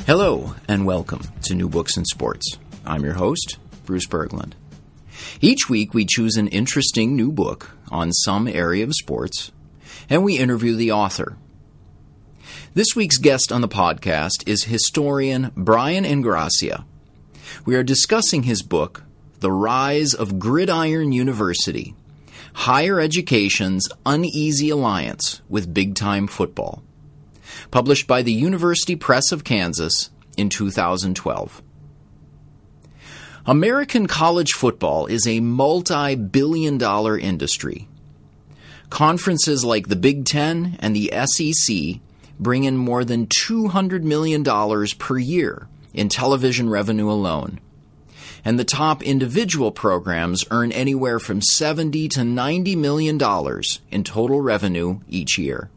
Hello, and welcome to New Books in Sports. I'm your host, Bruce Berglund. Each week, we choose an interesting new book on some area of sports, and we interview the author. This week's guest on the podcast is historian Brian Ingrassia. We are discussing his book, The Rise of Gridiron University, Higher Education's Uneasy Alliance with Big-Time Football, published by the University Press of Kansas in 2012. American college football is a multi-billion-dollar industry. Conferences like the Big Ten and the SEC bring in more than $200 million per year in television revenue alone, and the top individual programs earn anywhere from $70 to $90 million in total revenue each year.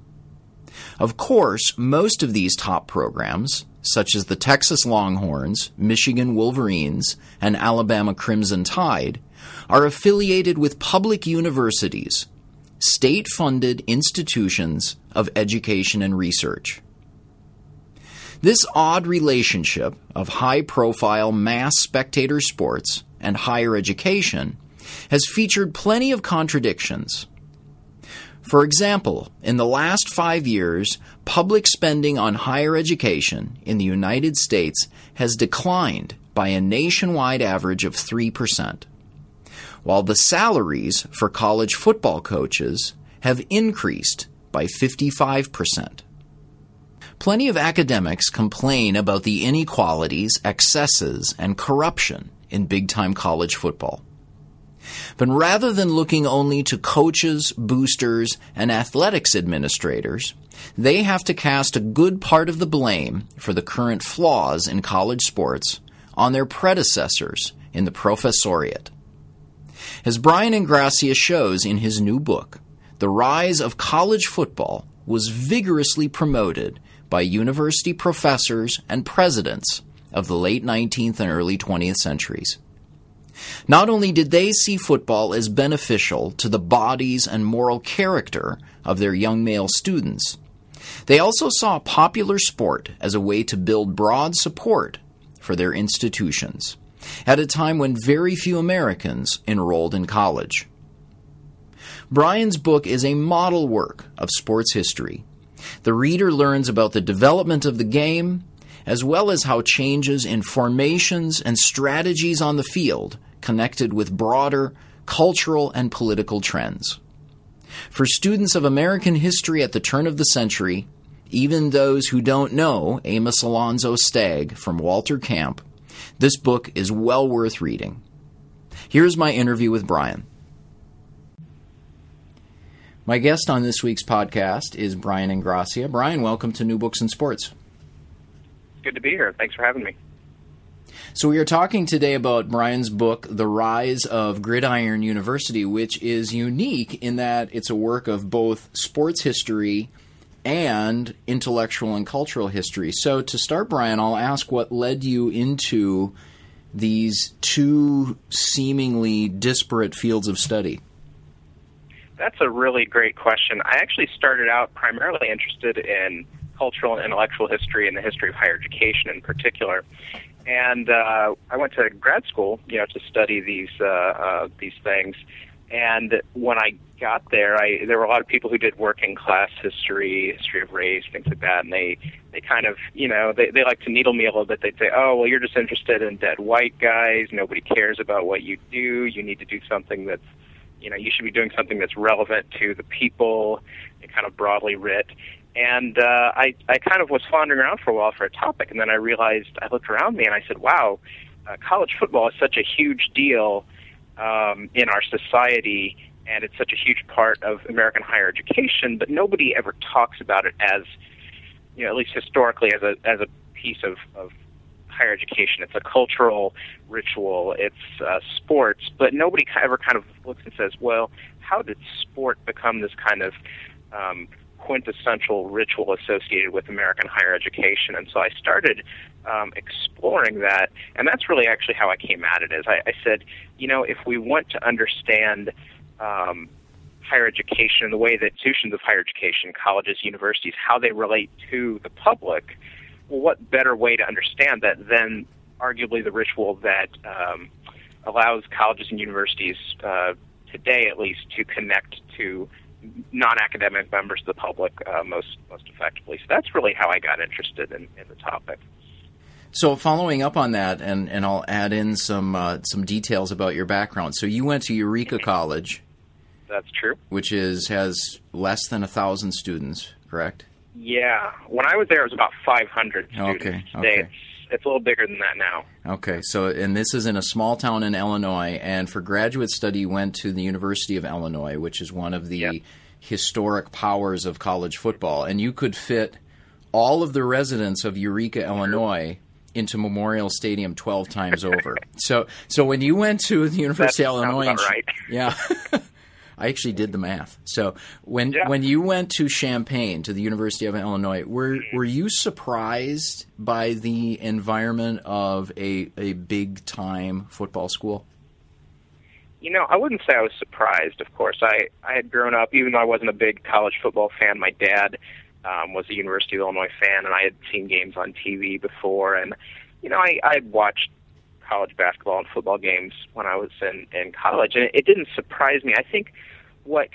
Of course, most of these top programs, such as the Texas Longhorns, Michigan Wolverines, and Alabama Crimson Tide, are affiliated with public universities, state-funded institutions of education and research. This odd relationship of high-profile mass spectator sports and higher education has featured plenty of contradictions. For example, in the last 5 years, public spending on higher education in the United States has declined by a nationwide average of 3%, while the salaries for college football coaches have increased by 55%. Plenty of academics complain about the inequalities, excesses, and corruption in big-time college football. But rather than looking only to coaches, boosters, and athletics administrators, they have to cast a good part of the blame for the current flaws in college sports on their predecessors in the professoriate. As Brian Ingrassia shows in his new book, The Rise of College Football was vigorously promoted by university professors and presidents of the late 19th and early 20th centuries. Not only did they see football as beneficial to the bodies and moral character of their young male students, they also saw popular sport as a way to build broad support for their institutions, at a time when very few Americans enrolled in college. Brian's book is a model work of sports history. The reader learns about the development of the game, as well as how changes in formations and strategies on the field connected with broader cultural and political trends. For students of American history at the turn of the century, even those who don't know Amos Alonzo Stagg from Walter Camp, this book is well worth reading. Here's my interview with Brian. My guest on this week's podcast is Brian Ingrassia. Brian, welcome to New Books in Sports. Good to be here. Thanks for having me. So we are talking today about Brian's book, The Rise of Gridiron University, which is unique in that it's a work of both sports history and intellectual and cultural history. So to start, Brian, I'll ask what led you into these two seemingly disparate fields of study. That's a really great question. I actually started out primarily interested in cultural and intellectual history and the history of higher education in particular. And I went to grad school, to study these things. And when I got there, there were a lot of people who did working class history of race, things like that. And they kind of, they like to needle me a little bit. They'd say, oh, well, you're just interested in dead white guys. Nobody cares about what you do. You need to do something that's, you should be doing something that's relevant to the people and kind of broadly writ. And I kind of was wandering around for a while for a topic, and then I realized, I looked around me and I said, wow, college football is such a huge deal in our society, and it's such a huge part of American higher education, but nobody ever talks about it as, at least historically, as a piece of higher education. It's a cultural ritual, it's sports, but nobody ever kind of looks and says, well, how did sport become this kind of quintessential ritual associated with American higher education? And so I started exploring that, and that's really actually how I came at it. Is I said, if we want to understand higher education, the way that institutions of higher education, colleges, universities, how they relate to the public, well, what better way to understand that than arguably the ritual that allows colleges and universities, today at least, to connect to non-academic members of the public most effectively. So that's really how I got interested in the topic. So following up on that, and I'll add in some details about your background. So you went to Eureka College. That's true. Which has less than 1,000 students, correct? Yeah. When I was there, it was about 500 students. Okay. Today, it's a little bigger than that now. Okay. So, and this is in a small town in Illinois, and for graduate study, you went to the University of Illinois, which is one of the historic powers of college football. And you could fit all of the residents of Eureka, Illinois, into Memorial Stadium 12 times over. So when you went to the University of Illinois, about right. Yeah, I actually did the math. So when you went to Champaign, to the University of Illinois, were you surprised by the environment of a big time football school? You know, I wouldn't say I was surprised. Of course, I had grown up, even though I wasn't a big college football fan. My dad was a University of Illinois fan, and I had seen games on TV before. And, you know, I had watched college basketball and football games when I was in college, and it didn't surprise me. I think what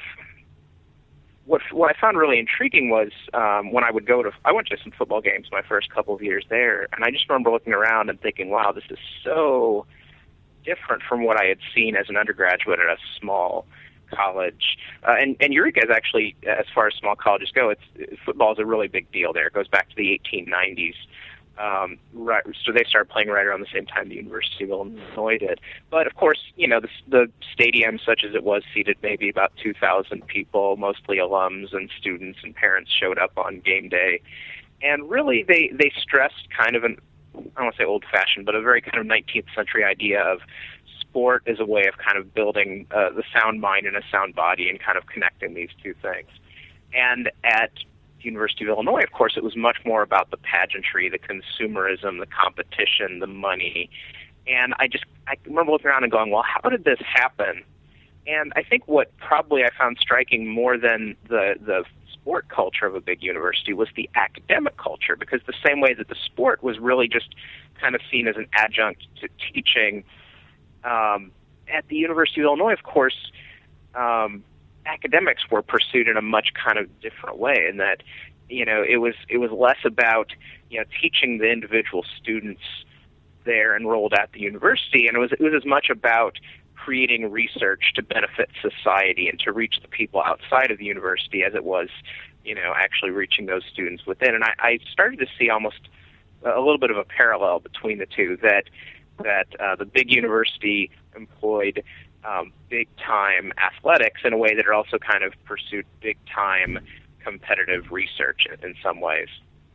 I found really intriguing was when I went to some football games my first couple of years there, and I just remember looking around and thinking, wow, this is so different from what I had seen as an undergraduate at a small college. And Eureka is actually, as far as small colleges go, football is a really big deal there. It goes back to the 1890s. Right, so they started playing right around the same time the University of Illinois did. But of course, you know, the stadium, such as it was, seated maybe about 2,000 people, mostly alums and students and parents showed up on game day. And really, they stressed kind of I don't want to say old-fashioned, but a very kind of 19th century idea of sport as a way of kind of building the sound mind and a sound body and kind of connecting these two things. And at University of Illinois, of course, it was much more about the pageantry, the consumerism, the competition, the money. And I remember looking around and going, well, how did this happen? And I think what probably I found striking more than the sport culture of a big university was the academic culture, because the same way that the sport was really just kind of seen as an adjunct to teaching, at the University of Illinois, of course, academics were pursued in a much kind of different way, in that, you know, it was less about, you know, teaching the individual students there enrolled at the university, and it was as much about creating research to benefit society and to reach the people outside of the university as it was, you know, actually reaching those students within. And I started to see almost a little bit of a parallel between the two, that the big university employed big-time athletics in a way that it also kind of pursued big-time competitive research in some ways.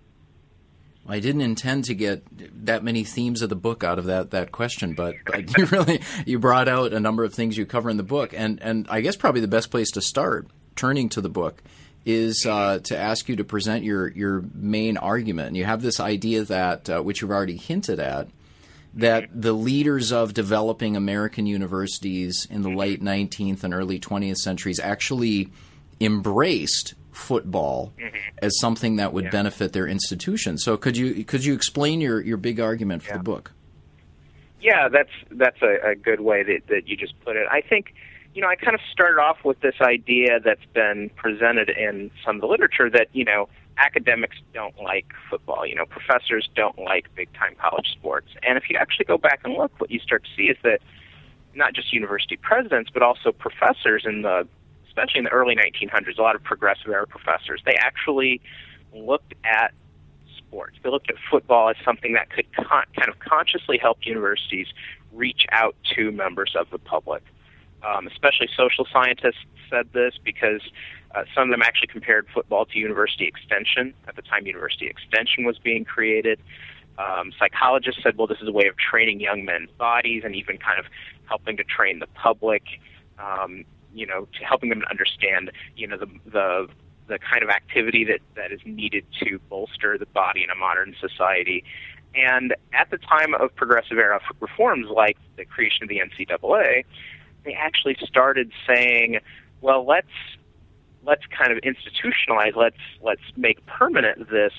I didn't intend to get that many themes of the book out of that question, but you brought out a number of things you cover in the book, and I guess probably the best place to start, turning to the book, is to ask you to present your main argument. And you have this idea that, which you've already hinted at, that the leaders of developing American universities in the late 19th and early 20th centuries actually embraced football as something that would benefit their institution. So could you explain your big argument for the book? Yeah, that's a good way that you just put it. I think, you know, I kind of started off with this idea that's been presented in some of the literature that, you know, academics don't like football. You know, professors don't like big-time college sports. And if you actually go back and look, what you start to see is that not just university presidents, but also professors especially in the early 1900s, a lot of progressive-era professors, they actually looked at sports. They looked at football as something that could kind of consciously help universities reach out to members of the public. Especially social scientists said this, because some of them actually compared football to university extension. At the time, university extension was being created. Psychologists said, well, this is a way of training young men's bodies and even kind of helping to train the public, you know, to helping them to understand, you know, the kind of activity that is needed to bolster the body in a modern society. And at the time of progressive era reforms, like the creation of the NCAA, they actually started saying, well, let's kind of institutionalize, let's make permanent this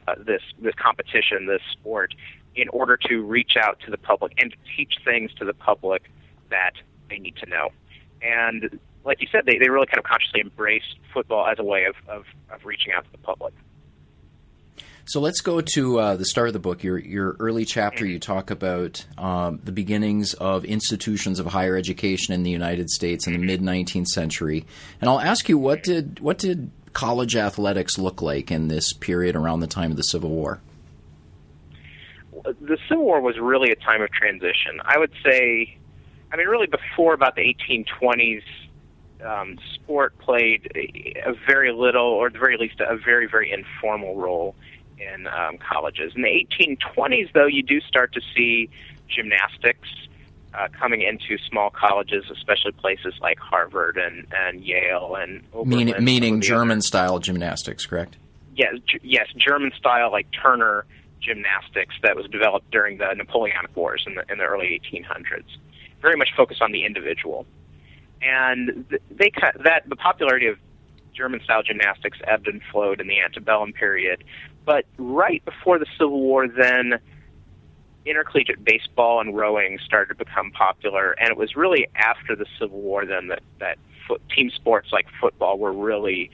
this competition, this sport, in order to reach out to the public and to teach things to the public that they need to know. And like you said, they really kind of consciously embraced football as a way of reaching out to the public. So let's go to the start of the book. Your early chapter, you talk about the beginnings of institutions of higher education in the United States in the mid-19th century. And I'll ask you, what did college athletics look like in this period around the time of the Civil War? The Civil War was really a time of transition. I would say, really before about the 1820s, sport played a very little, or at the very least a very, very informal role in colleges. In the 1820s, though, you do start to see gymnastics coming into small colleges, especially places like Harvard and Yale and Oberlin. Meaning German-style gymnastics, correct? Yes, German-style, like Turner gymnastics that was developed during the Napoleonic Wars in the early 1800s. Very much focused on the individual. And the popularity of German-style gymnastics ebbed and flowed in the antebellum period. But right before the Civil War, then, intercollegiate baseball and rowing started to become popular, and it was really after the Civil War then that team sports like football were really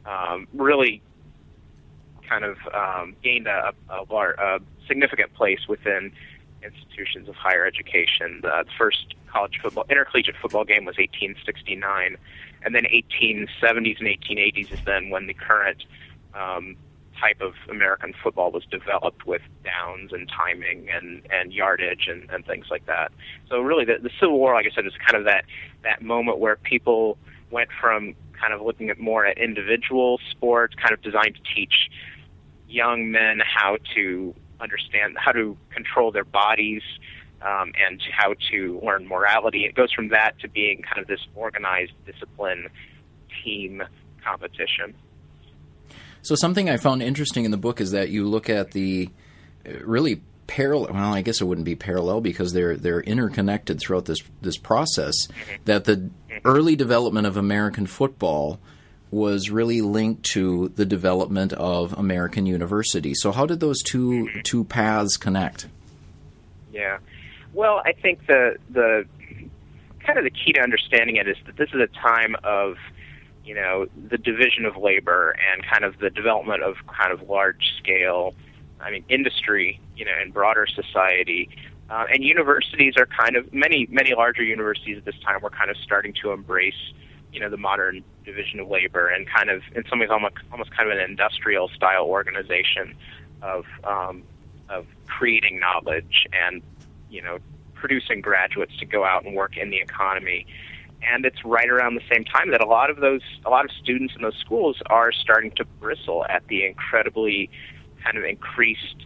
kind of gained a significant place within institutions of higher education. The first intercollegiate football game was 1869, and then 1870s and 1880s is then when the current type of American football was developed, with downs and timing and yardage and things like that. So really the Civil War, like I said, is kind of that moment where people went from kind of looking at more at individual sports, kind of designed to teach young men how to understand, how to control their bodies, and how to learn morality. It goes from that to being kind of this organized discipline team competition. So something I found interesting in the book is that you look at the really parallel, well, I guess it wouldn't be parallel because they're interconnected throughout this process, that the early development of American football was really linked to the development of American university. So how did those two paths connect? Yeah. Well, I think the kind of the key to understanding it is that this is a time of, the division of labor and kind of the development of kind of large-scale, industry, in broader society. And universities are kind of, many larger universities at this time were kind of starting to embrace, the modern division of labor and kind of, in some ways, almost kind of an industrial-style organization of creating knowledge and, producing graduates to go out and work in the economy. And it's right around the same time that a lot of students in those schools are starting to bristle at the incredibly kind of increased,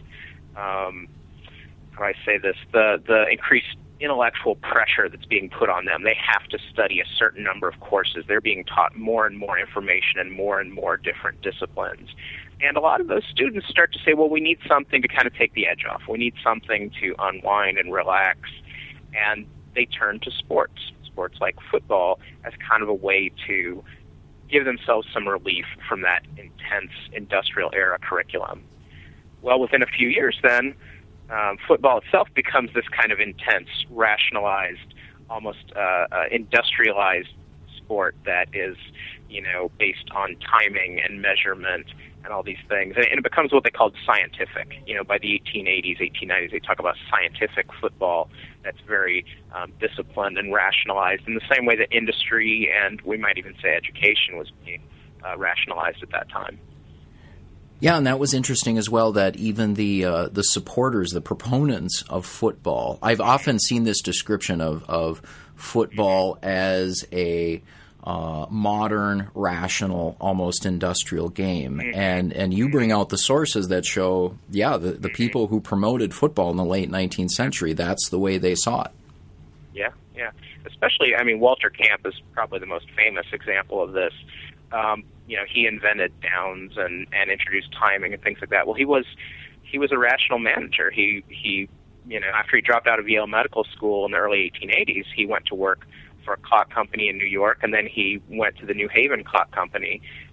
the increased intellectual pressure that's being put on them. They have to study a certain number of courses. They're being taught more and more information and more different disciplines. And a lot of those students start to say, well, we need something to kind of take the edge off. We need something to unwind and relax. And they turn to sports like football, as kind of a way to give themselves some relief from that intense industrial era curriculum. Well, within a few years then, football itself becomes this kind of intense, rationalized, almost industrialized sport that is, based on timing and measurement and all these things. And it becomes what they called scientific. By the 1880s, 1890s, they talk about scientific football that's very disciplined and rationalized in the same way that industry and we might even say education was being rationalized at that time. Yeah, and that was interesting as well, that even the supporters, the proponents of football, I've often seen this description of football as a modern, rational, almost industrial game. And you bring out the sources that show, the people who promoted football in the late 19th century, that's the way they saw it. Yeah. Especially, Walter Camp is probably the most famous example of this. He invented downs and introduced timing and things like that. Well, he was a rational manager. He after he dropped out of Yale Medical School in the early 1880s, he went to work for a clock company in New York, and then he went to the New Haven Clock Company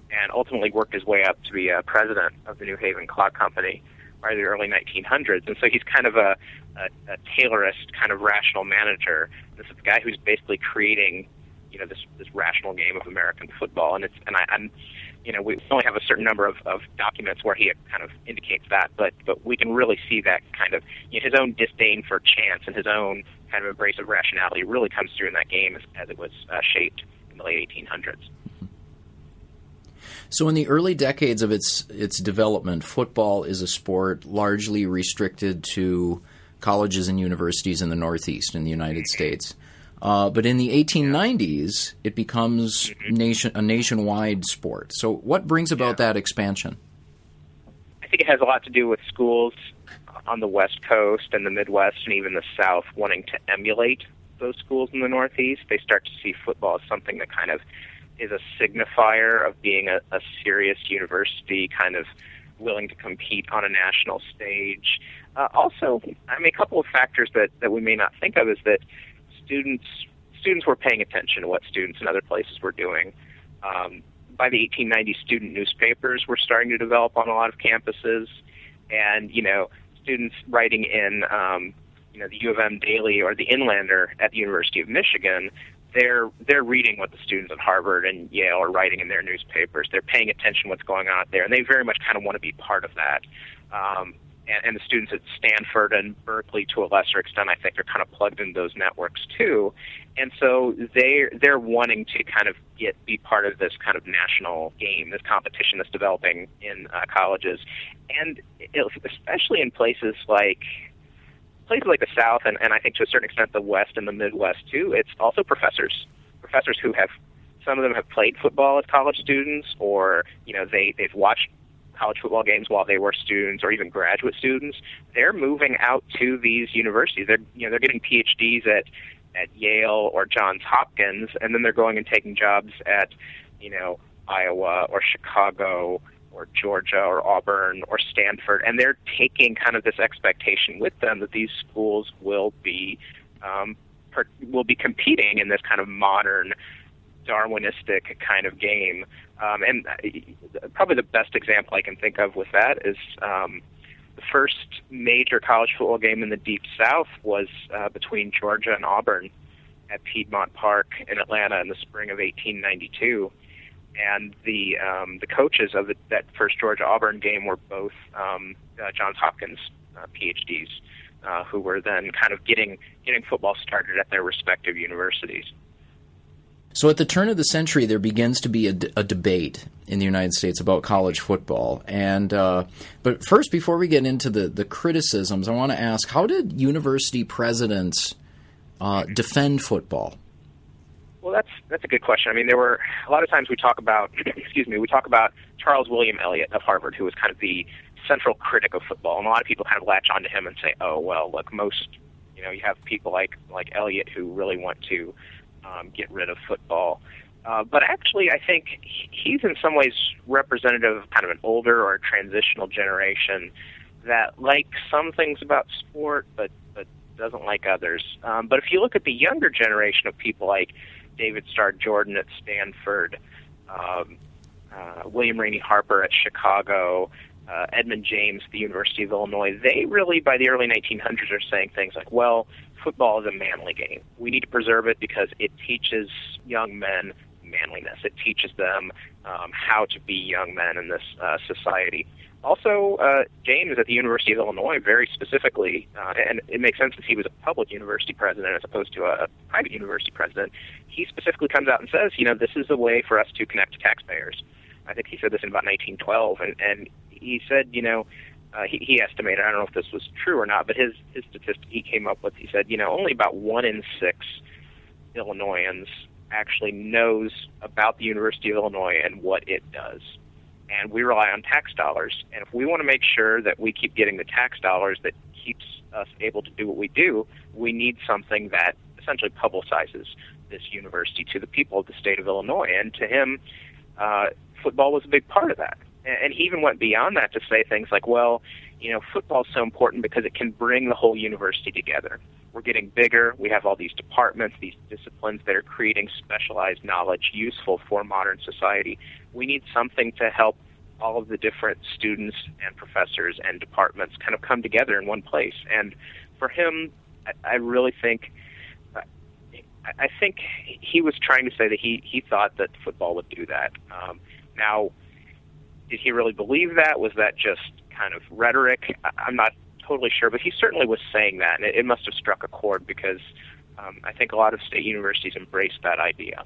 and ultimately worked his way up to be a president of the New Haven Clock Company by the early 1900s. And so he's kind of a Taylorist, kind of rational manager. This is the guy who's basically creating, this rational game of American football. And we only have a certain number of documents where he kind of indicates that, but we can really see that kind of his own disdain for chance and his own kind of embrace of rationality really comes through in that game as it was shaped in the late 1800s. So in the early decades of its development, football is a sport largely restricted to colleges and universities in the Northeast in the United States. But in the 1890s, it becomes a nationwide sport. So what brings about that expansion? I think it has a lot to do with schools on the West Coast and the Midwest and even the South wanting to emulate those schools in the Northeast. They start to see football as something that kind of is a signifier of being a serious university, kind of willing to compete on a national stage. Also, a couple of factors that we may not think of is that students were paying attention to what students in other places were doing. By the 1890s, student newspapers were starting to develop on a lot of campuses, and students writing in the U of M Daily or the Inlander at the University of Michigan, they're reading what the students at Harvard and Yale are writing in their newspapers. They're paying attention to what's going on out there, and they very much kind of want to be part of that. And the students at Stanford and Berkeley, to a lesser extent, I think, are kind of plugged into those networks too. And so they're wanting to kind of be part of this kind of national game, this competition that's developing in colleges, and especially in places like the South, and I think to a certain extent the West and the Midwest too. It's also professors who some of them have played football as college students, or they've watched college football games while they were students, or even graduate students. They're moving out to these universities. They're getting PhDs at Yale or Johns Hopkins, and then they're going and taking jobs at Iowa or Chicago or Georgia or Auburn or Stanford, and they're taking kind of this expectation with them that these schools will be competing in this kind of modern Darwinistic kind of game. And probably the best example I can think of with that is the first major college football game in the Deep South was between Georgia and Auburn at Piedmont Park in Atlanta in the spring of 1892. And the coaches of that first Georgia-Auburn game were both Johns Hopkins PhDs, who were then kind of getting football started at their respective universities. So at the turn of the century, there begins to be a debate in the United States about college football. And but first, before we get into the criticisms, I want to ask, how did university presidents defend football? Well, that's a good question. I mean, there were a lot of times we talk about Charles William Eliot of Harvard, who was kind of the central critic of football, and a lot of people kind of latch onto him and say, "Oh, well, look, you have people like Eliot who really want to get rid of football." But actually, I think he's in some ways representative of kind of an older or a transitional generation that likes some things about sport, but doesn't like others. But if you look at the younger generation of people like David Starr Jordan at Stanford, William Rainey Harper at Chicago, Edmund James at the University of Illinois, they really, by the early 1900s, are saying things like, well, football is a manly game. We need to preserve it because it teaches young men manliness. It teaches them how to be young men in this society. Also, James at the University of Illinois, very specifically, and it makes sense since he was a public university president as opposed to a private university president, he specifically comes out and says, this is a way for us to connect to taxpayers. I think he said this in about 1912, and he said, he estimated, I don't know if this was true or not, but his statistic he came up with, he said, only about 1 in 6 Illinoisans actually knows about the University of Illinois and what it does. And we rely on tax dollars. And if we want to make sure that we keep getting the tax dollars that keeps us able to do what we do, we need something that essentially publicizes this university to the people of the state of Illinois. And to him, football was a big part of that. And he even went beyond that to say things like, well, football is so important because it can bring the whole university together. we're getting bigger. We have all these departments, these disciplines that are creating specialized knowledge useful for modern society. We need something to help all of the different students and professors and departments kind of come together in one place. And for him, I really think, I think he was trying to say that he thought that football would do that. Now, did he really believe that? Was that just kind of rhetoric? I'm not totally sure, but he certainly was saying that, and it must have struck a chord because I think a lot of state universities embraced that idea.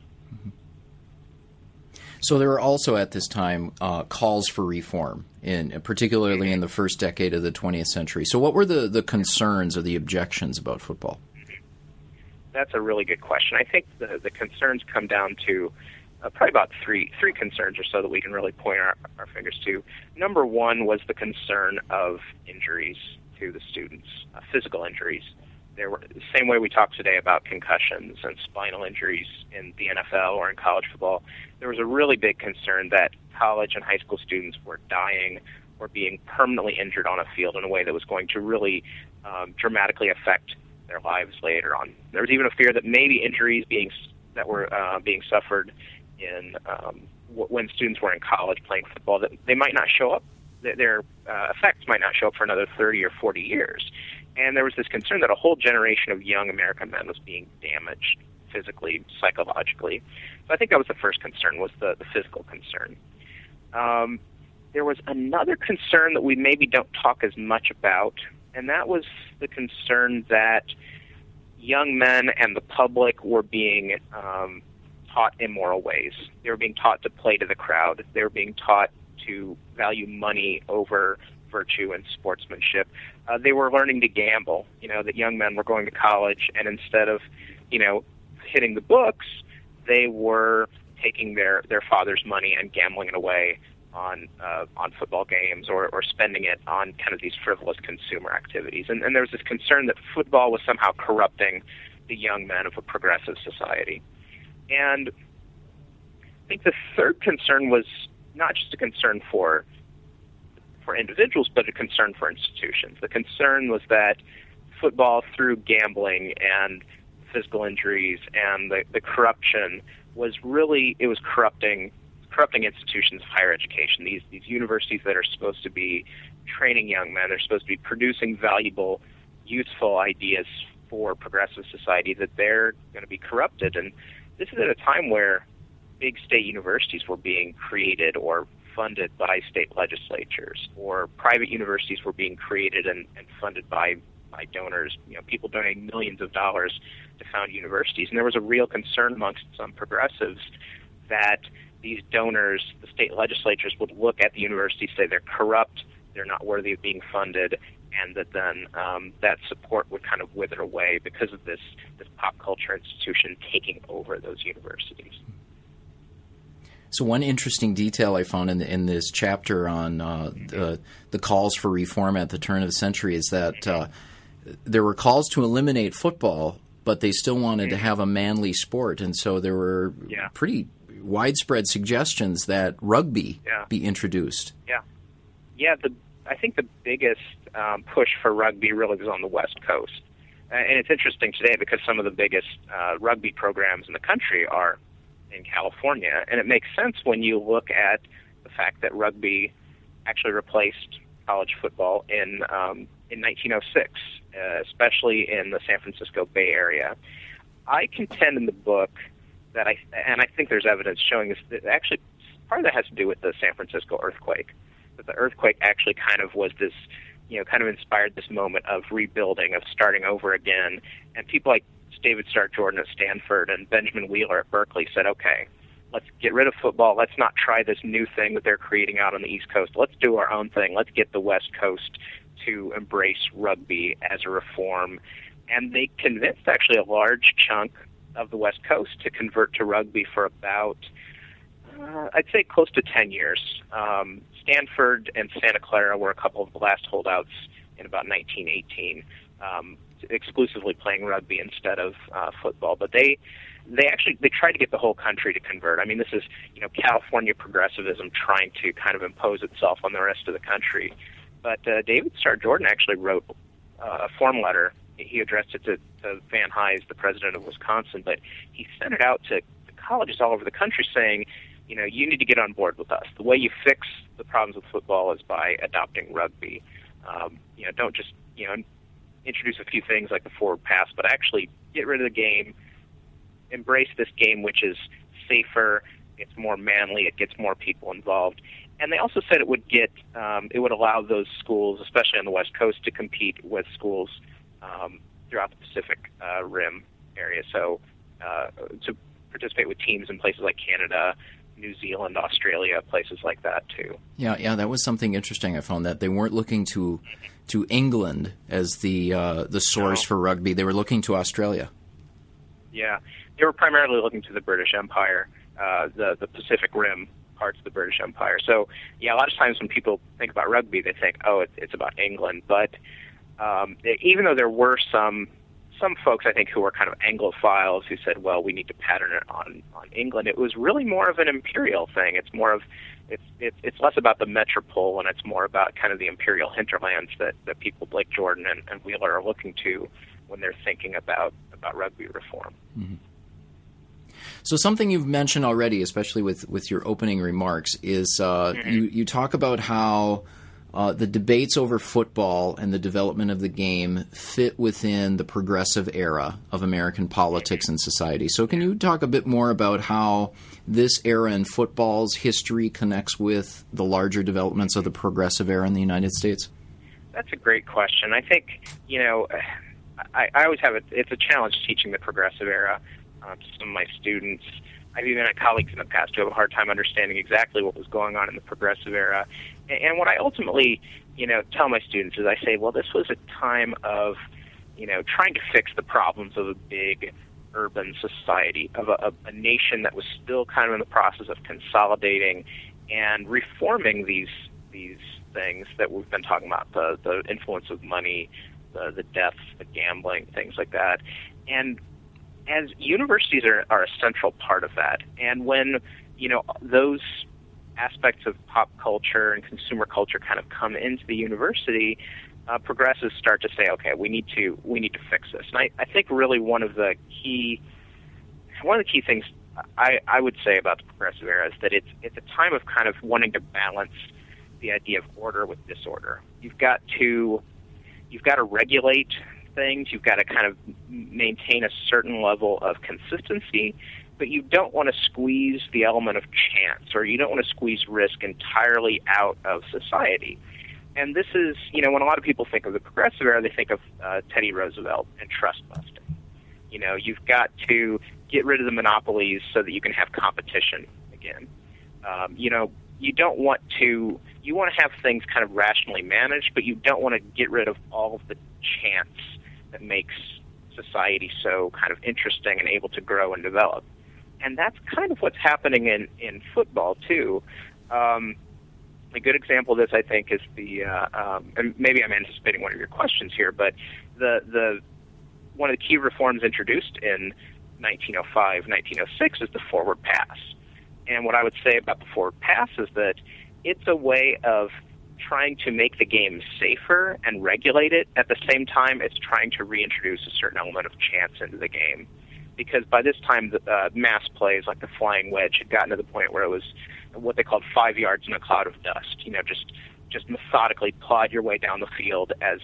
So there were also at this time calls for reform, particularly in the first decade of the 20th century. So what were the concerns or the objections about football? That's a really good question. I think the concerns come down to probably about three concerns or so that we can really point our fingers to. Number one was the concern of injuries to the students, physical injuries. There were the same way we talk today about concussions and spinal injuries in the NFL or in college football. There was a really big concern that college and high school students were dying or being permanently injured on a field in a way that was going to really dramatically affect their lives later on. There was even a fear that maybe injuries that were being suffered in when students were in college playing football, that they might not show up. Their effects might not show up for another 30 or 40 years. And there was this concern that a whole generation of young American men was being damaged physically, psychologically. So I think that was the first concern, was the physical concern. There was another concern that we maybe don't talk as much about, and that was the concern that young men and the public were being taught immoral ways. They were being taught to play to the crowd. They were being taught to value money over virtue and sportsmanship. They were learning to gamble. That young men were going to college, and instead of, hitting the books, they were taking their father's money and gambling it away on football games or spending it on kind of these frivolous consumer activities. And there was this concern that football was somehow corrupting the young men of a progressive society. And I think the third concern was not just a concern for individuals, but a concern for institutions. The concern was that football, through gambling and physical injuries and the corruption, was corrupting institutions of higher education. These universities that are supposed to be training young men, they're supposed to be producing valuable, useful ideas for progressive society, that they're going to be corrupted. And this is at a time where big state universities were being created or funded by state legislatures, or private universities were being created and funded by donors, people donating millions of dollars to found universities. And there was a real concern amongst some progressives that these donors, the state legislatures, would look at the universities, say they're corrupt, they're not worthy of being funded, and that then that support would kind of wither away because of this pop culture institution taking over those universities. So one interesting detail I found in this chapter on the calls for reform at the turn of the century is that there were calls to eliminate football, but they still wanted to have a manly sport, and so there were pretty widespread suggestions that rugby be introduced. I think the biggest push for rugby really was on the West Coast, and it's interesting today because some of the biggest rugby programs in the country are in California, and it makes sense when you look at the fact that rugby actually replaced college football in 1906, especially in the San Francisco Bay Area. I contend in the book that I think there's evidence showing this, that actually part of that has to do with the San Francisco earthquake. That the earthquake actually kind of was this, kind of inspired this moment of rebuilding, of starting over again, and people like David Stark Jordan at Stanford and Benjamin Wheeler at Berkeley said, okay, let's get rid of football. Let's not try this new thing that they're creating out on the East Coast. Let's do our own thing. Let's get the West Coast to embrace rugby as a reform. And they convinced actually a large chunk of the West Coast to convert to rugby for about, I'd say close to 10 years. Stanford and Santa Clara were a couple of the last holdouts in about 1918. Exclusively playing rugby instead of football, but they tried to get the whole country to convert. I mean, this is California progressivism trying to kind of impose itself on the rest of the country. But David Stark Jordan actually wrote a form letter he addressed it to Van Hise, the president of Wisconsin, but he sent it out to colleges all over the country saying, you need to get on board with us. The way you fix the problems with football is by adopting rugby. Don't just, introduce a few things like the forward pass, but actually get rid of the game, embrace this game, which is safer, it's more manly, it gets more people involved. And they also said it would allow those schools, especially on the West Coast, to compete with schools throughout the Pacific Rim area. So to participate with teams in places like Canada, New Zealand, Australia, places like that too. Yeah, that was something interesting. I found that they weren't looking to England as the source for rugby. They were looking to Australia. Yeah, they were primarily looking to the British Empire, the Pacific Rim parts of the British Empire. So, yeah, a lot of times when people think about rugby, they think, oh, it's about England. But even though there were some folks, I think, who were kind of Anglophiles who said, well, we need to pattern it on England, it was really more of an imperial thing. It's more of it's less about the metropole, and it's more about kind of the imperial hinterlands that people like Jordan and Wheeler are looking to when they're thinking about rugby reform. Mm-hmm. So something you've mentioned already, especially with your opening remarks, is you talk about how the debates over football and the development of the game fit within the progressive era of American politics and society. So can you talk a bit more about how this era in football's history connects with the larger developments of the progressive era in the United States? That's a great question. I think, I always have it's a challenge teaching the progressive era to some of my students. I've even had colleagues in the past who have a hard time understanding exactly what was going on in the progressive era. And what I ultimately, tell my students is I say, well, this was a time of, trying to fix the problems of a big urban society, of a nation that was still kind of in the process of consolidating and reforming these things that we've been talking about, the influence of money, the deaths, the gambling, things like that. And as universities are a central part of that, and when those aspects of pop culture and consumer culture kind of come into the university, progressives start to say, okay, we need to fix this. And I think really one of the key things I would say about the progressive era is that it's a time of kind of wanting to balance the idea of order with disorder. You've got to regulate things. You've got to kind of maintain a certain level of consistency, but you don't want to squeeze the element of chance, or you don't want to squeeze risk entirely out of society. And this is, when a lot of people think of the progressive era, they think of Teddy Roosevelt and trust busting. You've got to get rid of the monopolies so that you can have competition again. You want to have things kind of rationally managed, but you don't want to get rid of all of the chance that makes society so kind of interesting and able to grow and develop. And that's kind of what's happening in football, too. A good example of this, I think, is and maybe I'm anticipating one of your questions here, but the one of the key reforms introduced in 1905, 1906 is the forward pass. And what I would say about the forward pass is that it's a way of trying to make the game safer and regulate it. At the same time, it's trying to reintroduce a certain element of chance into the game. Because by this time, the mass plays like the flying wedge had gotten to the point where it was what they called 5 yards in a cloud of dust. Just methodically plod your way down the field as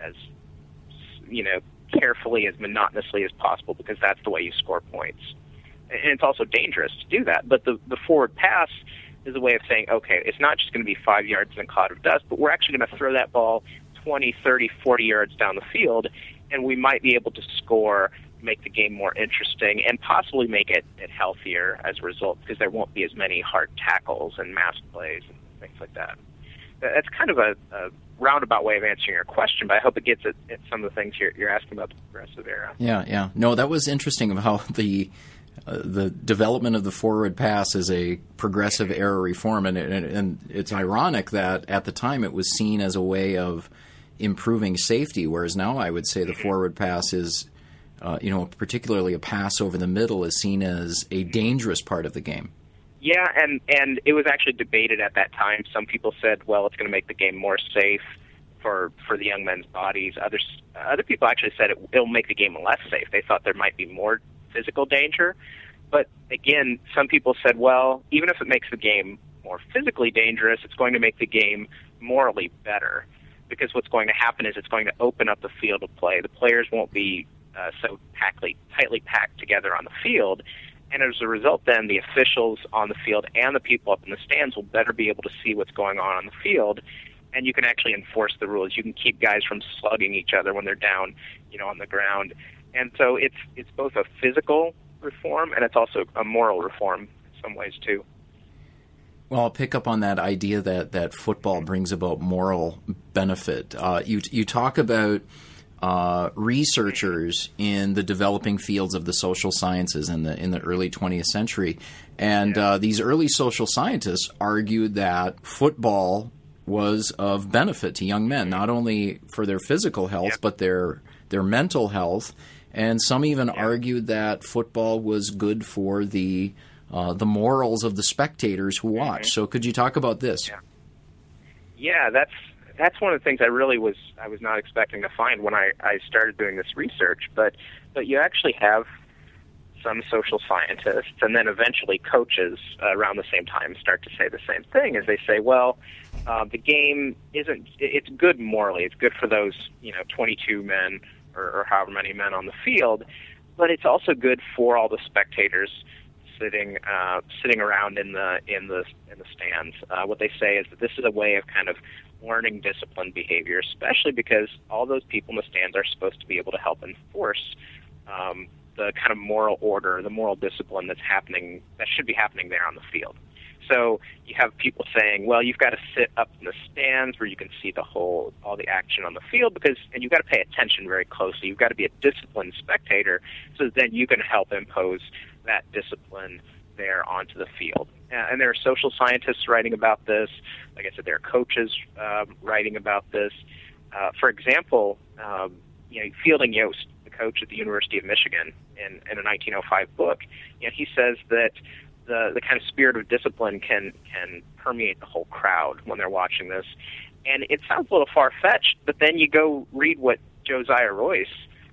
carefully, as monotonously as possible, because that's the way you score points. And it's also dangerous to do that. But the forward pass is a way of saying, okay, it's not just going to be 5 yards in a cloud of dust, but we're actually going to throw that ball 20, 30, 40 yards down the field, and we might be able to score, make the game more interesting, and possibly make it healthier as a result, because there won't be as many hard tackles and mass plays and things like that. That's kind of a roundabout way of answering your question, but I hope it gets at some of the things you're asking about the progressive era. Yeah. No, that was interesting of how the development of the forward pass is a progressive era reform, and it's ironic that at the time it was seen as a way of improving safety, whereas now I would say the forward pass is, particularly a pass over the middle, is seen as a dangerous part of the game. Yeah, and it was actually debated at that time. Some people said, well, it's going to make the game more safe for the young men's bodies. Other people actually said it'll make the game less safe. They thought there might be more physical danger. But again, some people said, well, even if it makes the game more physically dangerous, it's going to make the game morally better, because what's going to happen is it's going to open up the field of play. The players won't be so tightly packed together on the field, and as a result, then the officials on the field and the people up in the stands will better be able to see what's going on the field, and you can actually enforce the rules. You can keep guys from slugging each other when they're down, on the ground. And so it's both a physical reform and it's also a moral reform in some ways too. Well, I'll pick up on that idea that football brings about moral benefit. You talk about researchers in the developing fields of the social sciences in the early 20th century, and these early social scientists argued that football was of benefit to young men, not only for their physical health but their mental health, and some even argued that football was good for the morals of the spectators who watch. So could you talk about this? Yeah, that's one of the things I was not expecting to find when I started doing this research. But you actually have some social scientists and then eventually coaches around the same time start to say the same thing, as they say, well, the game it's good morally. It's good for those 22 men or however many men on the field, but it's also good for all the spectators sitting around in the stands. What they say is that this is a way of kind of learning disciplined behavior, especially because all those people in the stands are supposed to be able to help enforce the kind of moral order, the moral discipline that should be happening there on the field. So you have people saying, well, you've got to sit up in the stands where you can see all the action on the field, and you've got to pay attention very closely. You've got to be a disciplined spectator so that then you can help impose that discipline there onto the field. And there are social scientists writing about this. Like I said, there are coaches writing about this. For example, Fielding Yost, the coach at the University of Michigan, in a 1905 book, he says that the kind of spirit of discipline can permeate the whole crowd when they're watching this. And it sounds a little far-fetched, but then you go read what Josiah Royce,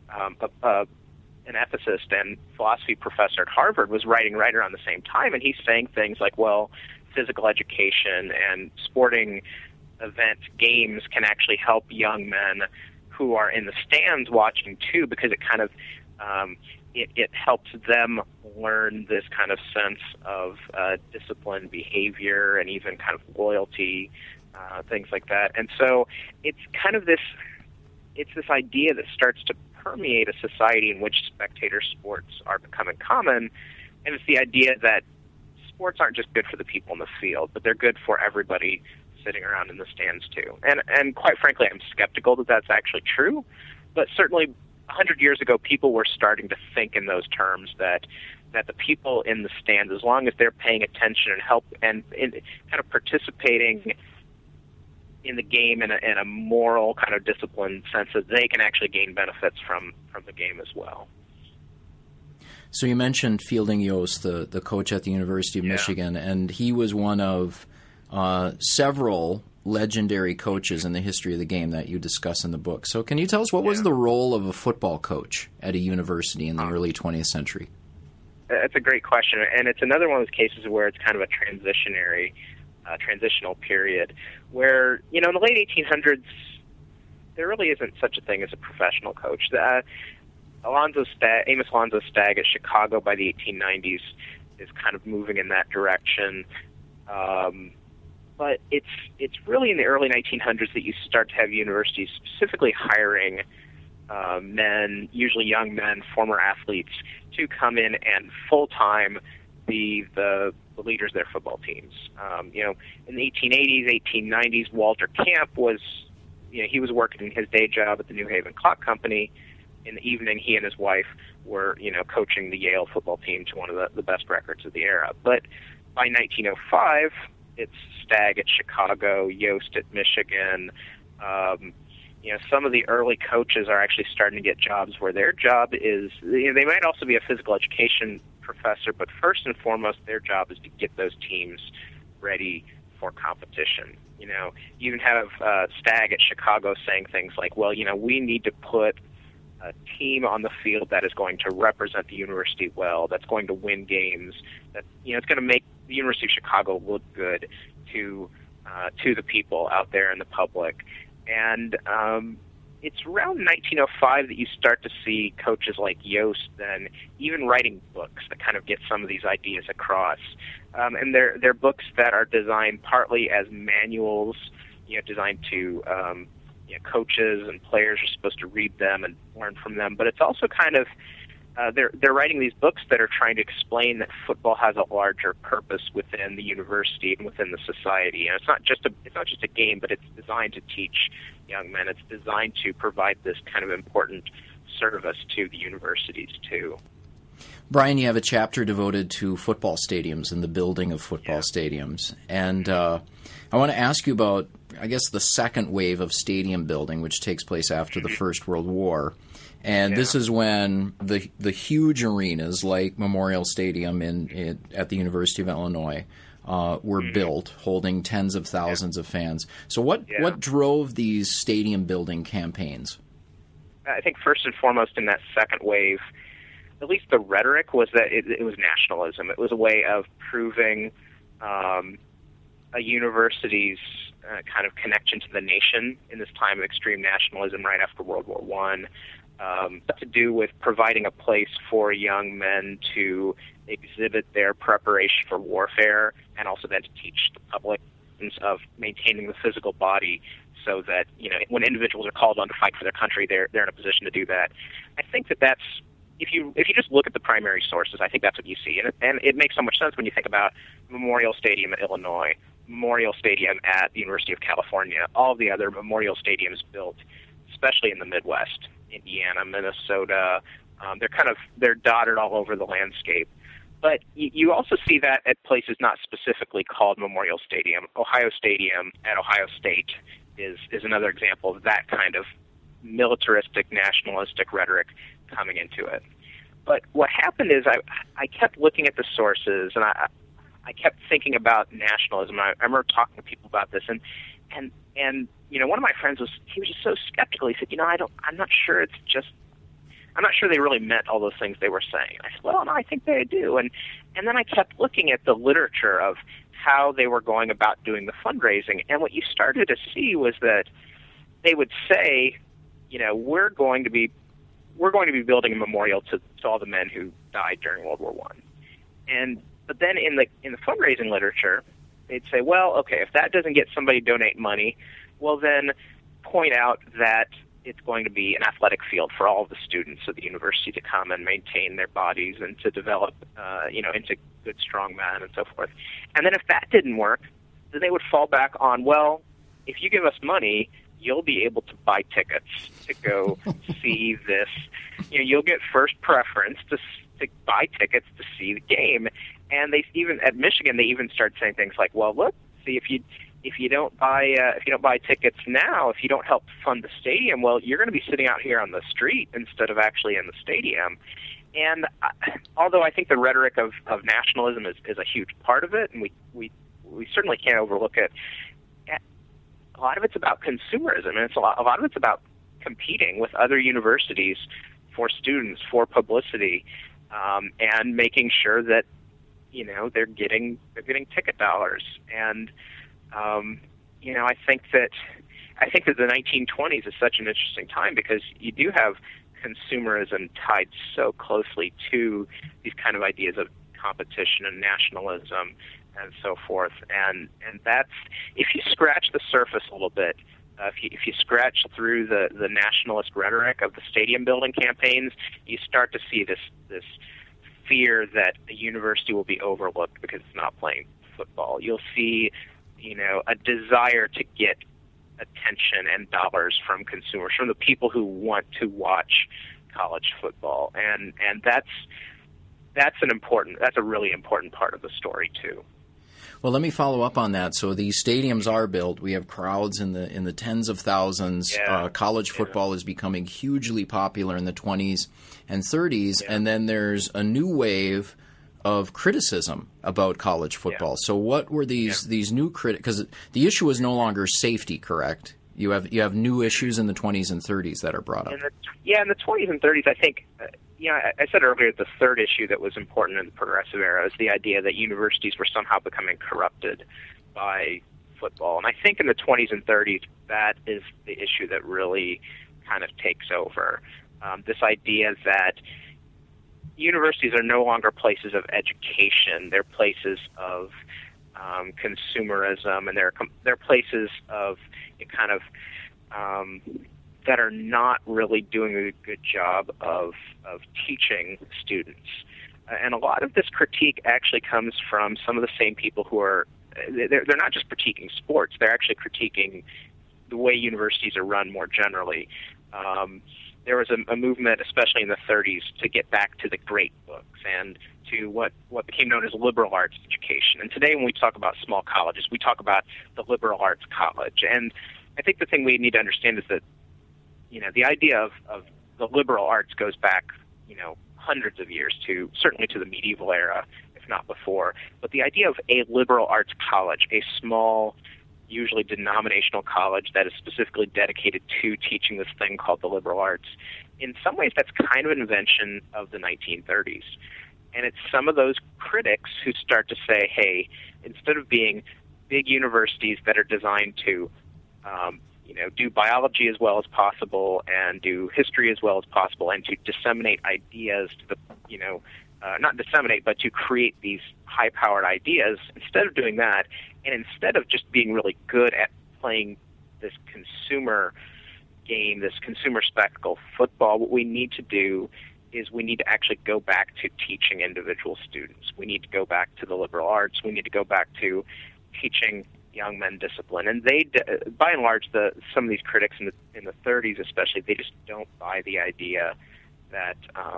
an ethicist and philosophy professor at Harvard, was writing right around the same time, and he's saying things like, well, physical education and sporting event games can actually help young men who are in the stands watching too, because it kind of it helps them learn this kind of sense of disciplined behavior and even kind of loyalty, things like that. And so it's kind of this idea that starts to permeate a society in which spectator sports are becoming common, and it's the idea that sports aren't just good for the people in the field, but they're good for everybody sitting around in the stands too. And quite frankly, I'm skeptical that that's actually true, but certainly 100 years ago, people were starting to think in those terms that the people in the stands, as long as they're paying attention and help and kind of participating in the game in a moral kind of disciplined sense, that they can actually gain benefits from the game as well. So you mentioned Fielding Yost, the coach at the University of Michigan, and he was one of several legendary coaches in the history of the game that you discuss in the book. So can you tell us what was the role of a football coach at a university in the early 20th century? That's a great question, and it's another one of those cases where it's kind of a transitional period where, in the late 1800s, there really isn't such a thing as a professional coach. Amos Alonzo Stagg at Chicago by the 1890s is kind of moving in that direction. But it's really in the early 1900s that you start to have universities specifically hiring men, usually young men, former athletes, to come in and full-time be the leaders of their football teams. In the 1880s, 1890s, Walter Camp was, he was working his day job at the New Haven Clock Company. In the evening, he and his wife were, coaching the Yale football team to one of the best records of the era. But by 1905, it's Stagg at Chicago, Yost at Michigan. Some of the early coaches are actually starting to get jobs where their job is, they might also be a physical education professor, but first and foremost, their job is to get those teams ready for competition. You even have Stagg at Chicago saying things like, well, we need to put a team on the field that is going to represent the university well, that's going to win games, that it's going to make the University of Chicago look good to the people out there in the public. And it's around 1905 that you start to see coaches like Yost then even writing books that kind of get some of these ideas across. And they're books that are designed partly as manuals, designed to coaches and players are supposed to read them and learn from them. But it's also kind of they're writing these books that are trying to explain that football has a larger purpose within the university and within the society. And it's not just a game, but it's designed to teach young men. It's designed to provide this kind of important service to the universities too. Brian, you have a chapter devoted to football stadiums and the building of football stadiums. And I want to ask you about, I guess, the second wave of stadium building, which takes place after the First World War. And this is when the huge arenas like Memorial Stadium at the University of Illinois were built, holding tens of thousands of fans. So what drove these stadium building campaigns? I think first and foremost in that second wave, at least the rhetoric was that it was nationalism. It was a way of proving a university's kind of connection to the nation in this time of extreme nationalism right after World War I. To do with providing a place for young men to exhibit their preparation for warfare, and also then to teach the public of maintaining the physical body, so that when individuals are called on to fight for their country, they're in a position to do that. I think that's if you just look at the primary sources, I think that's what you see, and it makes so much sense when you think about Memorial Stadium at Illinois, Memorial Stadium at the University of California, all the other memorial stadiums built, especially in the Midwest. Indiana, Minnesota, they're dotted all over the landscape. But you also see that at places not specifically called Memorial Stadium. Ohio Stadium at Ohio State is another example of that kind of militaristic, nationalistic rhetoric coming into it. But what happened is I kept looking at the sources, and I kept thinking about nationalism. I remember talking to people about this, and one of my friends was just so skeptical. He said, I'm not sure they really meant all those things they were saying. I said, well, no, I think they do. And then I kept looking at the literature of how they were going about doing the fundraising, and what you started to see was that they would say, we're going to be building a memorial to all the men who died during World War I. But then in the fundraising literature, they'd say, well, okay, if that doesn't get somebody to donate money, well then point out that it's going to be an athletic field for all of the students of the university to come and maintain their bodies and to develop, into good, strong men and so forth. And then if that didn't work, then they would fall back on, well, if you give us money, you'll be able to buy tickets to go see this. You'll get first preference to buy tickets to see the game. And they even at Michigan, they even started saying things like, well, look, see if you don't buy tickets now, if you don't help fund the stadium, well, you're going to be sitting out here on the street instead of actually in the stadium. And although I think the rhetoric of nationalism is a huge part of it, and we certainly can't overlook it, a lot of it's about consumerism, and a lot of it's about competing with other universities for students, for publicity, and making sure that they're getting ticket dollars. And I think that the 1920s is such an interesting time because you do have consumerism tied so closely to these kind of ideas of competition and nationalism and so forth. And that's, if you scratch the surface a little bit, if you scratch through the nationalist rhetoric of the stadium building campaigns, you start to see this fear that a university will be overlooked because it's not playing football. You'll see, a desire to get attention and dollars from consumers, from the people who want to watch college football, and that's a really important part of the story too. Well, let me follow up on that. So these stadiums are built. We have crowds in the tens of thousands. College football is becoming hugely popular in the 20s and 30s, and then there's a new wave of criticism about college football. Yeah. So what were these new critics? Because the issue is no longer safety, correct? You have new issues in the 20s and 30s that are brought up. In the 20s and 30s, I think, I said earlier the third issue that was important in the progressive era is the idea that universities were somehow becoming corrupted by football. And I think in the 20s and 30s, that is the issue that really kind of takes over. This idea that universities are no longer places of education; they're places of consumerism, and they're places of kind of that are not really doing a good job of teaching students. And a lot of this critique actually comes from some of the same people who are they're not just critiquing sports; they're actually critiquing the way universities are run more generally. There was a movement, especially in the 30s, to get back to the great books and to what became known as liberal arts education. And today when we talk about small colleges, we talk about the liberal arts college. And I think the thing we need to understand is that, the idea of the liberal arts goes back, hundreds of years certainly to the medieval era, if not before. But the idea of a liberal arts college, a small, usually denominational college that is specifically dedicated to teaching this thing called the liberal arts, in some ways that's kind of an invention of the 1930s. And it's some of those critics who start to say, hey, instead of being big universities that are designed to do biology as well as possible and do history as well as possible and to disseminate ideas to the, not disseminate, but to create these high-powered ideas, instead of doing that, and instead of just being really good at playing this consumer game, this consumer spectacle, football, what we need to do is we need to actually go back to teaching individual students. We need to go back to the liberal arts. We need to go back to teaching young men discipline. And they, by and large, some of these critics in the 30s especially, they just don't buy the idea that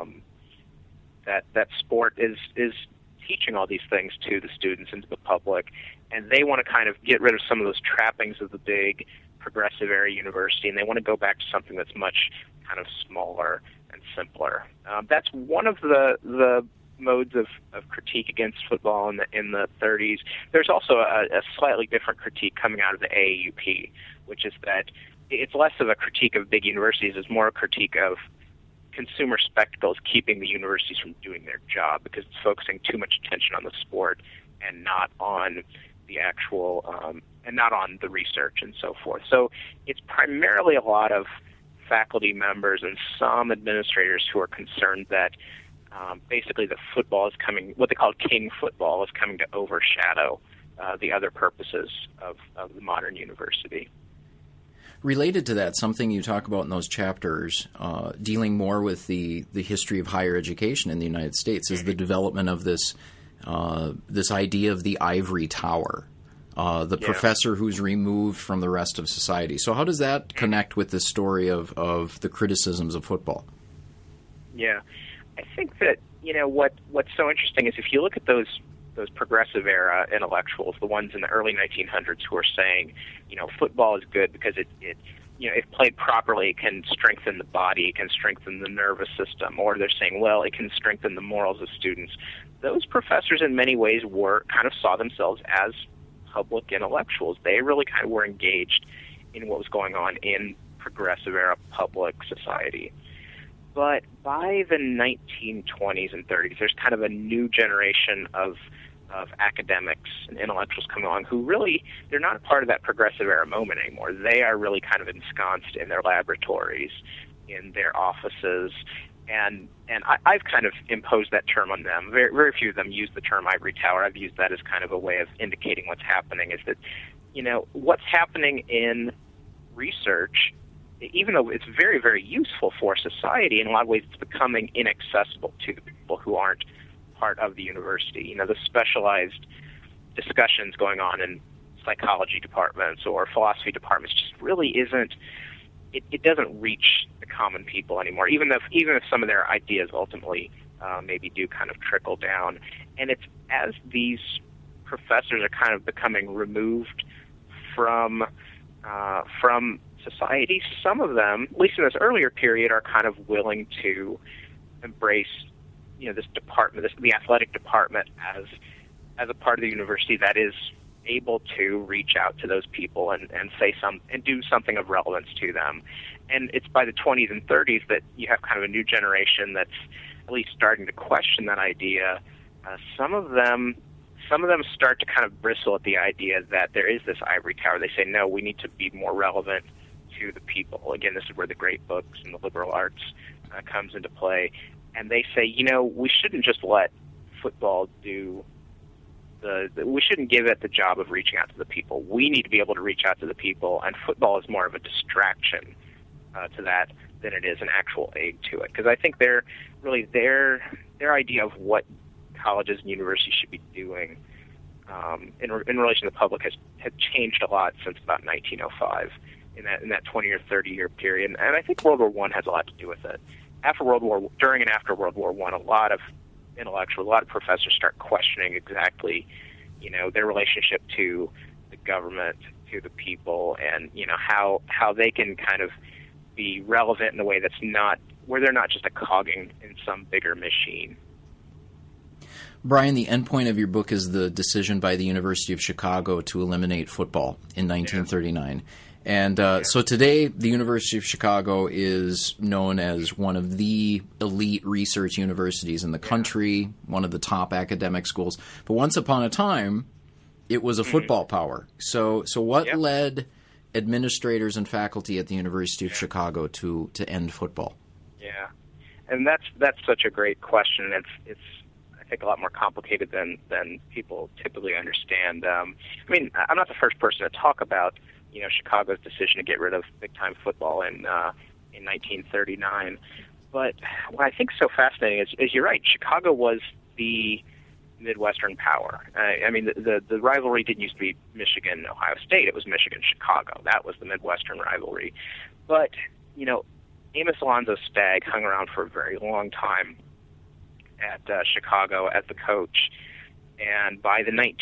that sport is teaching all these things to the students and to the public, and they want to kind of get rid of some of those trappings of the big progressive era university, and they want to go back to something that's much kind of smaller and simpler. That's one of the modes of critique against football in the 30s. There's also a slightly different critique coming out of the AAUP, which is that it's less of a critique of big universities, it's more a critique of consumer spectacles keeping the universities from doing their job because it's focusing too much attention on the sport and not on the actual and not on the research and so forth. So it's primarily a lot of faculty members and some administrators who are concerned that basically that football is coming, what they call king football is coming to overshadow the other purposes of the modern university. Related to that, something you talk about in those chapters, dealing more with the history of higher education in the United States, is the development of this idea of the ivory tower, the professor who's removed from the rest of society. So how does that connect with this story of the criticisms of football? Yeah, I think that what's so interesting is if you look at those progressive era intellectuals, the ones in the early 1900s who are saying, football is good because it if played properly, it can strengthen the body, it can strengthen the nervous system, or they're saying, well, it can strengthen the morals of students. Those professors in many ways kind of saw themselves as public intellectuals. They really kind of were engaged in what was going on in progressive era public society. But by the 1920s and 30s, there's kind of a new generation of academics and intellectuals coming along who really, they're not a part of that progressive era moment anymore. They are really kind of ensconced in their laboratories, in their offices, and I've kind of imposed that term on them. Very, very few of them use the term ivory tower. I've used that as kind of a way of indicating what's happening, is that, what's happening in research, even though it's very, very useful for society, in a lot of ways it's becoming inaccessible to the people who aren't part of the university. The specialized discussions going on in psychology departments or philosophy departments just really isn't, it doesn't reach the common people anymore, even if some of their ideas ultimately maybe do kind of trickle down. And it's as these professors are kind of becoming removed from society, some of them, at least in this earlier period, are kind of willing to embrace this department, the athletic department, as a part of the university that is able to reach out to those people and do something of relevance to them. And it's by the 20s and 30s that you have kind of a new generation that's at least starting to question that idea. Some of them start to kind of bristle at the idea that there is this ivory tower. They say, no, we need to be more relevant to the people. Again, this is where the great books and the liberal arts comes into play. And they say, we shouldn't just let football do we shouldn't give it the job of reaching out to the people. We need to be able to reach out to the people, and football is more of a distraction to that than it is an actual aid to it. Because I think their idea of what colleges and universities should be doing in relation to the public has changed a lot since about 1905 in that 20 or 30 year period. And I think World War I has a lot to do with it. During and after World War I, a lot of professors start questioning exactly, their relationship to the government, to the people, and how they can kind of be relevant in a way where they're not just a cog in some bigger machine. Brian, the end point of your book is the decision by the University of Chicago to eliminate football in 1939. And so today, the University of Chicago is known as one of the elite research universities in the country, one of the top academic schools. But once upon a time, it was a football power. So what led administrators and faculty at the University of Chicago to end football? Yeah, and that's such a great question. It's I think a lot more complicated than people typically understand. I'm not the first person to talk about Chicago's decision to get rid of big-time football in 1939. But what I think is so fascinating is you're right. Chicago was the Midwestern power. The rivalry didn't used to be Michigan-Ohio State. It was Michigan-Chicago. That was the Midwestern rivalry. But, Amos Alonzo Stagg hung around for a very long time at Chicago as the coach. And by the late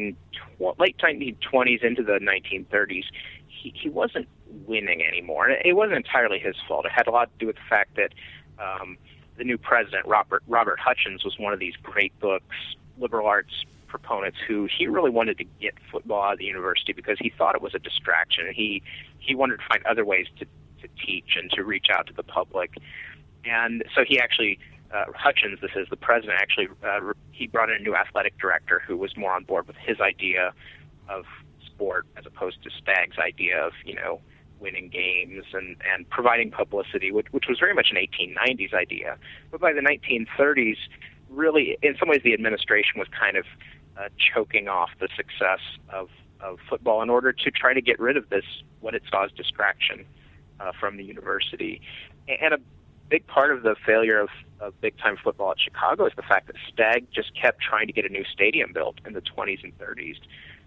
1920s into the 1930s, he wasn't winning anymore. And it wasn't entirely his fault. It had a lot to do with the fact that the new president, Robert Hutchins, was one of these great books, liberal arts proponents, who he really wanted to get football out of the university because he thought it was a distraction. He wanted to find other ways to teach and to reach out to the public. And so he actually... Hutchins, this is the president, actually, he brought in a new athletic director who was more on board with his idea of sport as opposed to Stagg's idea of, winning games and providing publicity, which was very much an 1890s idea. But by the 1930s, really, in some ways, the administration was kind of choking off the success of football in order to try to get rid of this, what it saw as distraction from the university. And a big part of the failure of big-time football at Chicago is the fact that Stagg just kept trying to get a new stadium built in the 20s and 30s.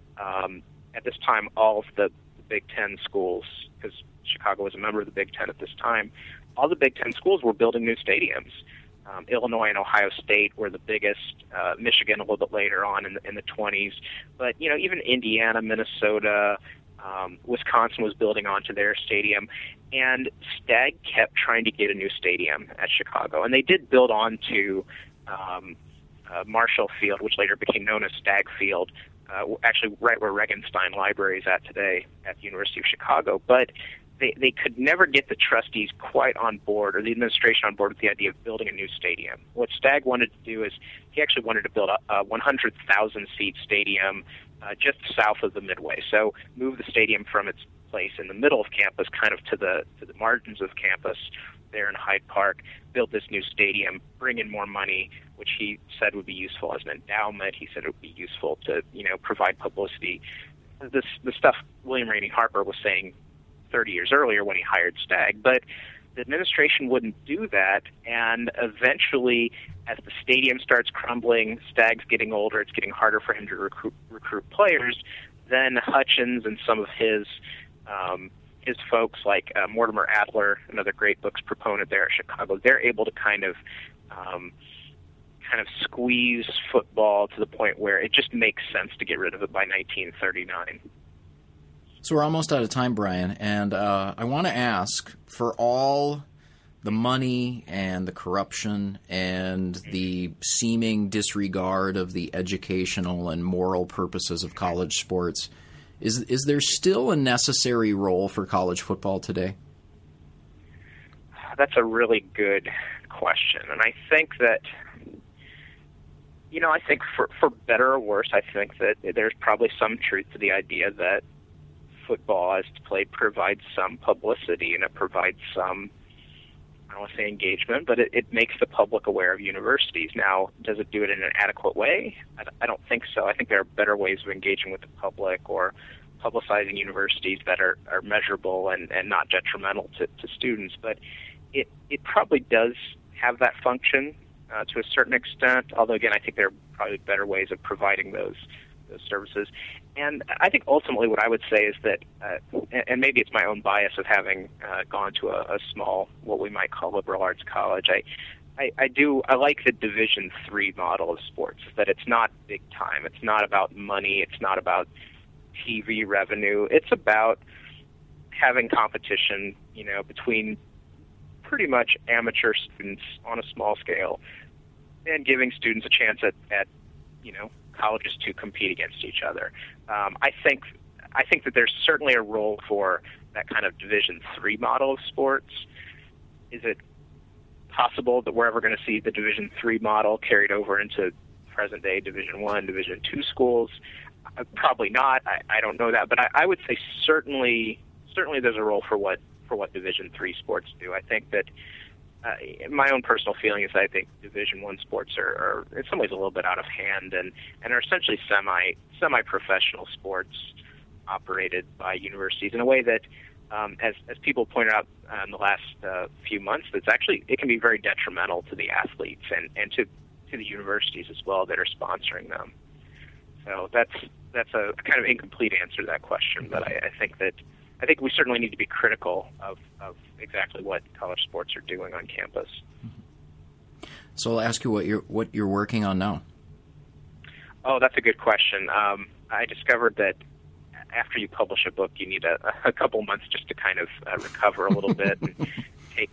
At this time, all of the Big Ten schools, because Chicago was a member of the Big Ten at this time, all the Big Ten schools were building new stadiums. Illinois and Ohio State were the biggest, Michigan a little bit later on in the 20s. But, even Indiana, Minnesota, Wisconsin was building onto their stadium, and Stagg kept trying to get a new stadium at Chicago. And they did build onto Marshall Field, which later became known as Stagg Field, actually right where Regenstein Library is at today at the University of Chicago. But they could never get the trustees quite on board, or the administration on board, with the idea of building a new stadium. What Stagg wanted to do is he actually wanted to build a 100,000-seat stadium just south of the Midway. So move the stadium from its place in the middle of campus, kind of to the margins of campus there in Hyde Park, build this new stadium, bring in more money, which he said would be useful as an endowment. He said it would be useful to, provide publicity. The stuff William Rainey Harper was saying 30 years earlier when he hired Stagg. But the administration wouldn't do that, and eventually, as the stadium starts crumbling, Stagg's getting older, it's getting harder for him to recruit players, then Hutchins and some of his folks, like Mortimer Adler, another great books proponent there at Chicago, they're able to kind of squeeze football to the point where it just makes sense to get rid of it by 1939. So we're almost out of time, Brian, and I want to ask, for all the money and the corruption and the seeming disregard of the educational and moral purposes of college sports, is there still a necessary role for college football today? That's a really good question. And I think that, I think for better or worse, I think that there's probably some truth to the idea that football as played provides some publicity and it provides some, I don't want to say engagement, but it makes the public aware of universities. Now, does it do it in an adequate way? I don't think so. I think there are better ways of engaging with the public or publicizing universities that are measurable and not detrimental to students. But it probably does have that function to a certain extent, although, again, I think there are probably better ways of providing those services. And I think ultimately what I would say is that, and maybe it's my own bias of having gone to a small, what we might call liberal arts college, I like the Division III model of sports, that it's not big time. It's not about money. It's not about TV revenue. It's about having competition, between pretty much amateur students on a small scale and giving students a chance at colleges to compete against each other. I think that there's certainly a role for that kind of Division III model of sports. Is it possible that we're ever going to see the Division III model carried over into present-day Division I, Division II schools? Probably not. I don't know that, but I would say certainly there's a role for what Division III sports do. I think that my own personal feeling is that I think Division I sports are in some ways a little bit out of hand and are essentially semi-professional sports operated by universities in a way that, as people pointed out in the last few months, it can be very detrimental to the athletes and to the universities as well that are sponsoring them. So that's a kind of incomplete answer to that question, but I think we certainly need to be critical of exactly what college sports are doing on campus. So I'll ask you what you're working on now. Oh, that's a good question. I discovered that after you publish a book, you need a couple months just to kind of recover a little bit and take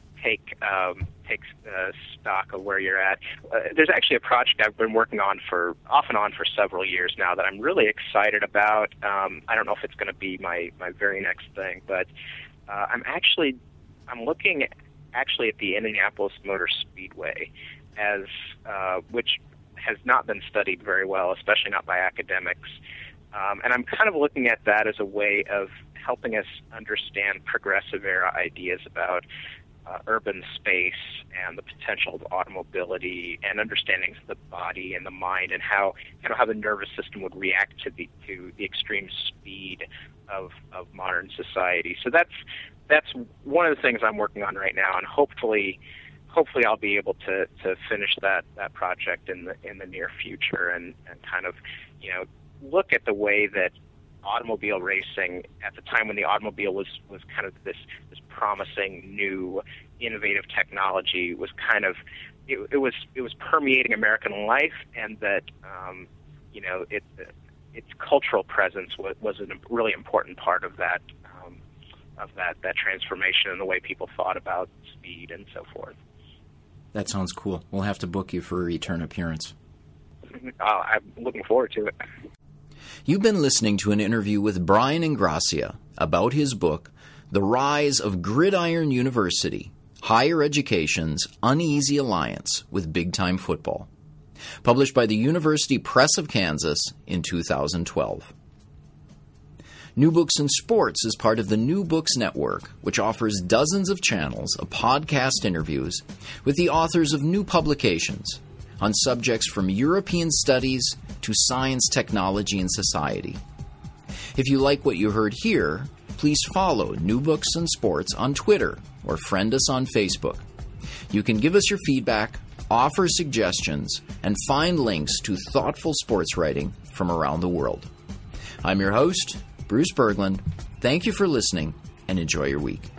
stock of where you're at. There's actually a project I've been working on off and on for several years now that I'm really excited about. I don't know if it's going to be my very next thing, but I'm looking at the Indianapolis Motor Speedway which has not been studied very well, especially not by academics. And I'm kind of looking at that as a way of helping us understand progressive era ideas about urban space and the potential of automobility and understandings of the body and the mind and how the nervous system would react to the extreme speed of modern society. So that's one of the things I'm working on right now, and hopefully I'll be able to finish that project in the near future and kind of look at the way that automobile racing at the time when the automobile was kind of this promising new innovative technology was kind of it was permeating American life, and that its cultural presence was a really important part of that transformation in the way people thought about speed and so forth. That sounds cool. We'll have to book you for a return appearance. I'm looking forward to it. You've been listening to an interview with Brian Ingrassia about his book, The Rise of Gridiron University, Higher Education's Uneasy Alliance with Big Time Football, published by the University Press of Kansas in 2012. New Books in Sports is part of the New Books Network, which offers dozens of channels of podcast interviews with the authors of new publications on subjects from European studies to science, technology, and society. If you like what you heard here, please follow New Books in Sports on Twitter or friend us on Facebook. You can give us your feedback, offer suggestions, and find links to thoughtful sports writing from around the world. I'm your host, Bruce Berglund. Thank you for listening, and enjoy your week.